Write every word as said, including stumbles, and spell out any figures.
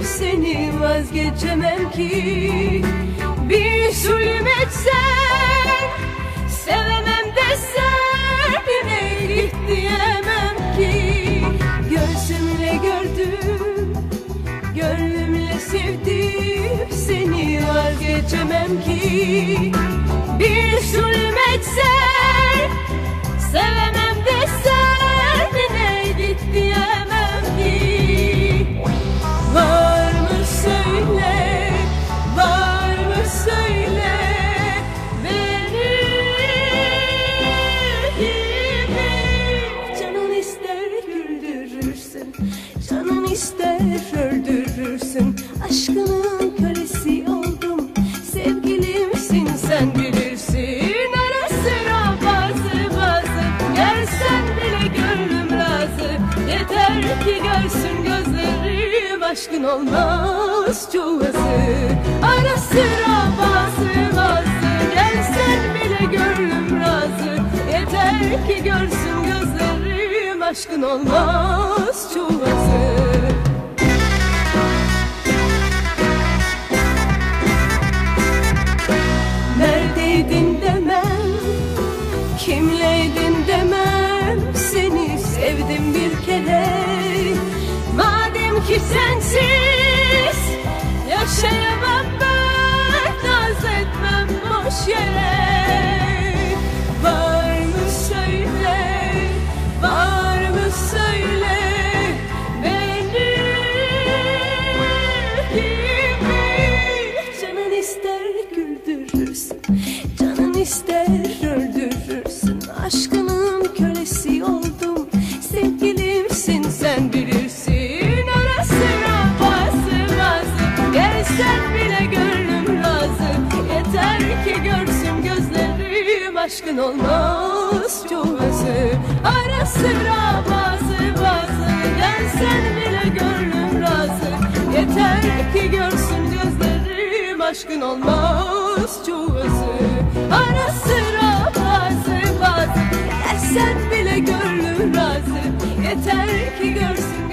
seni vazgeçemem ki. Bir zulüm etsen, sevemem desen, yine git diyemem ki. Gözümle gördüm, gönlümle sevdim, seni vazgeçemem ki. Bir zulüm etsen, sevemem desen, yine git diyemem ki. Var mı söyle, var mı söyle, beni gibi. Canın ister güldürürsün, canın ister öldürürsün. Aşkının kölesi oldum, sevgilimsin sen bilirsin. Ara sıra bazı bazı, gelsen bile gönlüm razı. Yeter ki görsün gözlerim, aşkın olmaz çuvası. Ara sıra bazı bazı, gelsen bile gönlüm razı. Yeter ki görsün gözlerim, aşkın olmaz çuvası. Neredeydin demem, kimleydin demem, seni sevdim bir kere. Madem ki sensiz yaşayamam ben, naz etmem boş yere. Var mı söyle, var mı söyle, beni gibi. Canın ister güldürürsün, canın ister öldürürsün. Aşkının kölesi oldum, sevgilimsin sen bilirsin. Ara sıra bazı bazı, gelsen bile gönlüm razı. Yeter ki görsün gözlerim, aşkın olmaz çuvası. Ara sıra bazı bazı, gelsen bile gönlüm razı. Yeter ki görsün gözlerim, aşkın olmaz çuvası. Ara sıra bazı bazı, gelsen bile gönlüm razı. Yeter ki görsün